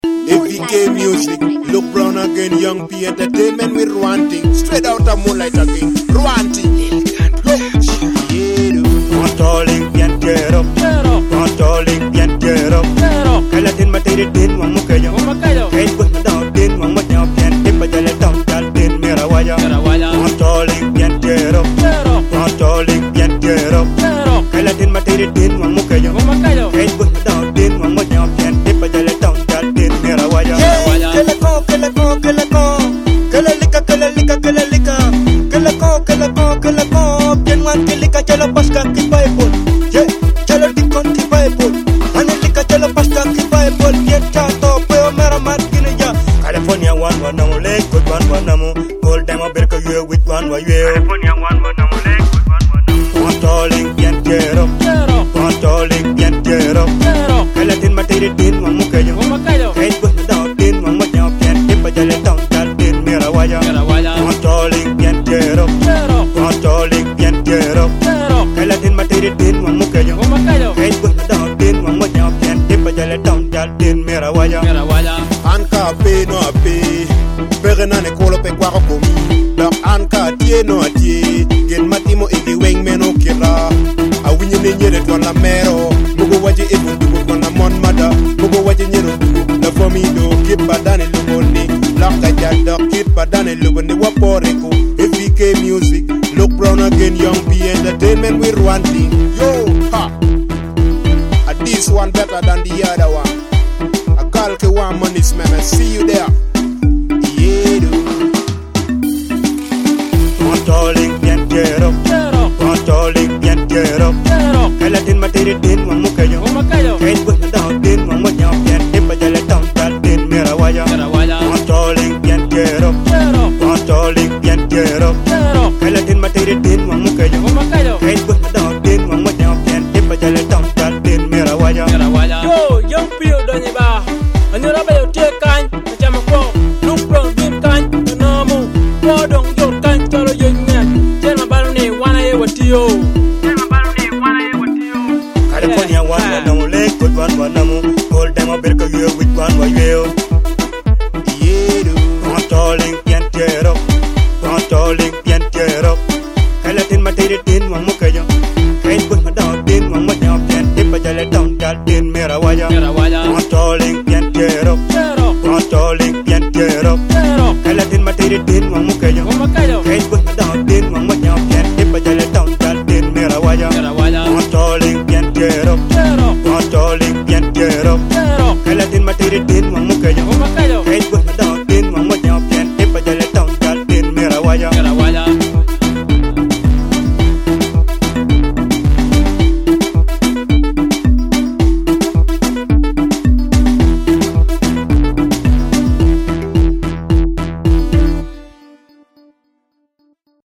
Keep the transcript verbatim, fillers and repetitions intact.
A V K Music, look brown again, Young P Entertainment with Rwanting, straight out of Moonlight again, Rwanting. Controlling bien quiero, controlling bien quiero. Kala tin matiri tin wang mo kayo, kay ko na daw tin wang mo nyaw bien tin pa jale daw dal tin mera waya. Controlling bien quiero, controlling bien quiero. Kala tin matiri tin wang mo kayo, kay ko na daw tin wang mo nyaw bien tin pa jale daw dal tin mera waya. Kala ko, kala ko, kala ko, kala lika, kala lika, kala lika, kala ko, kala ko, kala ko. Bien wan kilika jala paska ki Bible, yeah, jala dikon ki Bible. Anelika jala paska ki Bible, yeah, chato peo mera mat kini ja. California one one no leg, good one one no. Gold time a berka you with one way you. California one one no leg, good one one no. Controlling bien quiero, controlling bien quiero. Kala tin matiri tin wang mo kayo, kay ko na daw tin wang mo nyaw bien tin pa jale daw dal tin mera waya. Controlling bien quiero, controlling bien quiero. Kala tin matiri tin wang mo kayo, kay ko na daw tin wang mo nyaw bien tin pa jale daw dal tin mera waya. Anka pe no ape, pere na ne kolo pe kwa komi. Dok anka tie no atie, gen matimo igi weng meno kira. A winye ne nyere ton la mero, mugo waje ego dugo kon la mon mada, mugo waje nyero dugo la fomido, kit badane luboni, laka jadok kit badane luboni waporeko. A V K Music, look brown again, Young P Entertainment with Rwanting. Yo, ha! A this one better than the other one. A girl ke want money, man, I see you there. Yeah, dude. Controlling bien quiero, controlling bien quiero. Kala tin matiri tin wang mo kayo, kay ko na daw tin wang mo nyaw bien tin pa jale daw dal tin mera waya. Controlling bien quiero, controlling bien quiero. Kala tin matiri tin wang mo kayo, kay ko na daw tin wang mo nyaw bien tin pa jale daw dal tin mera waya. Yo, Young P donye ba. Anyora ba yo tie kan, chama ko. Look from dim kan, no mo. Podong yo kan tolo yo nyan. Tena balu ne wana ye watio. California one one no leg, good one one no. Gold time a berka you with one way you. Yeah, dude. Controlling bien quiero, controlling bien quiero. Kala tin matiri tin wang mo kayo, kay ko na daw tin wang mo nyaw bien tin pa jale daw dal tin mera waya. Controlling bien quiero, controlling bien quiero. Kala tin matiri tin wang mo kayo, kay ko na daw tin wang mo nyaw bien tin pa jale daw dal tin mera waya. Controlling bien quiero, controlling bien quiero. Kala tin matiri tin wang mo kayo,